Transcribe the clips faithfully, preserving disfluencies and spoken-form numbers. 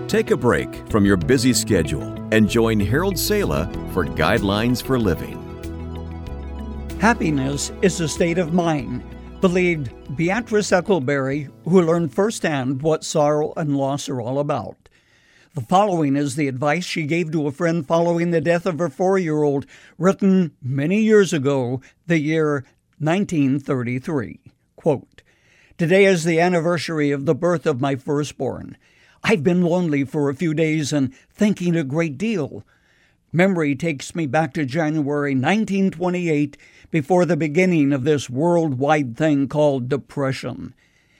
Take a break from your busy schedule and join Harold Sala for Guidelines for Living. Happiness is a state of mind, believed Beatrice Eccleberry, who learned firsthand what sorrow and loss are all about. The following is the advice she gave to a friend following the death of her four-year-old, written many years ago, the year nineteen thirty-three. Quote, "Today is the anniversary of the birth of my firstborn. I've been lonely for a few days and thinking a great deal. Memory takes me back to January nineteen twenty-eight, before the beginning of this worldwide thing called depression.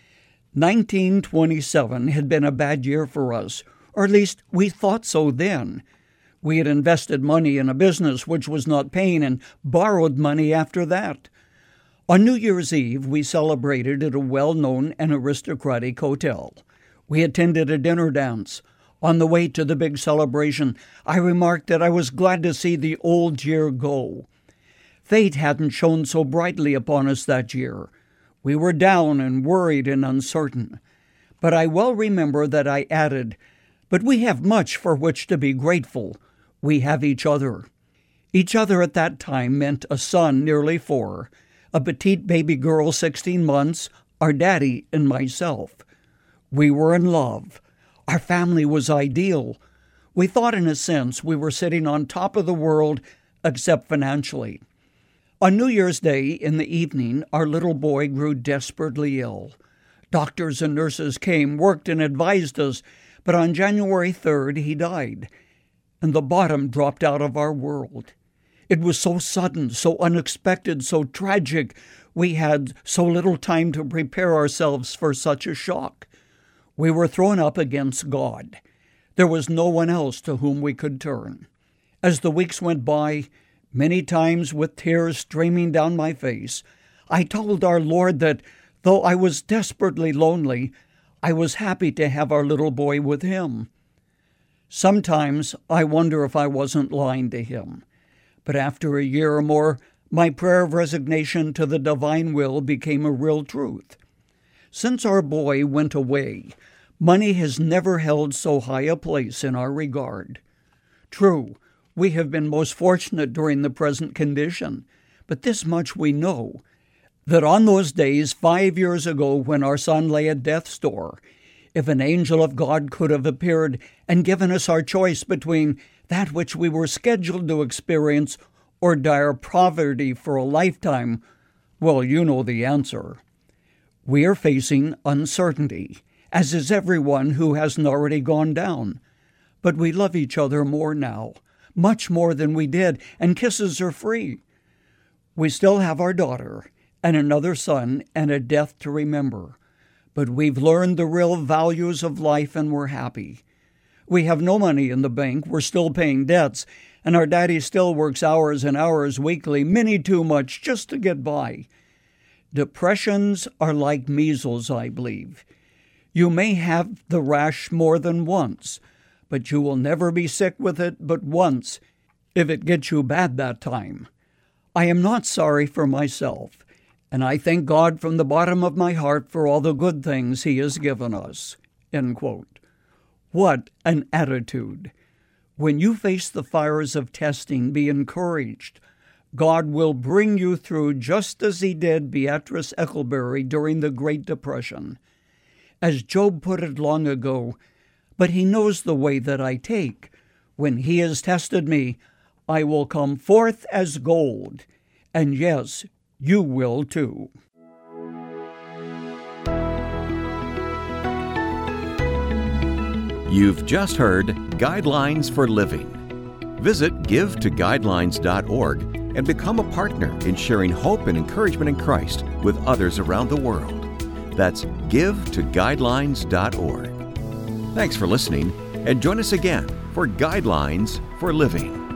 nineteen twenty-seven had been a bad year for us, or at least we thought so then. We had invested money in a business which was not paying and borrowed money after that. On New Year's Eve, we celebrated at a well-known and aristocratic hotel. We attended a dinner dance. On the way to the big celebration, I remarked that I was glad to see the old year go. Fate hadn't shone so brightly upon us that year. We were down and worried and uncertain. But I well remember that I added, 'But we have much for which to be grateful. We have each other.' Each other at that time meant a son nearly four, a petite baby girl sixteen months, our daddy, and myself. We were in love. Our family was ideal. We thought, in a sense, we were sitting on top of the world, except financially. On New Year's Day, in the evening, our little boy grew desperately ill. Doctors and nurses came, worked, and advised us, but on January third, he died, and the bottom dropped out of our world. It was so sudden, so unexpected, so tragic. We had so little time to prepare ourselves for such a shock. We were thrown up against God. There was no one else to whom we could turn. As the weeks went by, many times with tears streaming down my face, I told our Lord that, though I was desperately lonely, I was happy to have our little boy with him. Sometimes I wonder if I wasn't lying to him. But after a year or more, my prayer of resignation to the divine will became a real truth. Since our boy went away, money has never held so high a place in our regard. True, we have been most fortunate during the present condition, but this much we know, that on those days five years ago when our son lay at death's door, if an angel of God could have appeared and given us our choice between that which we were scheduled to experience or dire poverty for a lifetime, well, you know the answer. We are facing uncertainty, as is everyone who hasn't already gone down. But we love each other more now, much more than we did, and kisses are free. We still have our daughter, and another son, and a death to remember. But we've learned the real values of life, and we're happy. We have no money in the bank, we're still paying debts, and our daddy still works hours and hours weekly, many too much, just to get by. Depressions are like measles, I believe. You may have the rash more than once, but you will never be sick with it but once, if it gets you bad that time. I am not sorry for myself, and I thank God from the bottom of my heart for all the good things He has given us." End quote. What an attitude! When you face the fires of testing, be encouraged. God will bring you through just as He did Beatrice Eccleberry during the Great Depression. As Job put it long ago, "But He knows the way that I take. When He has tested me, I will come forth as gold." And yes, you will too. You've just heard Guidelines for Living. Visit give to guidelines dot org and become a partner in sharing hope and encouragement in Christ with others around the world. That's give to guidelines dot org. Thanks for listening, and join us again for Guidelines for Living.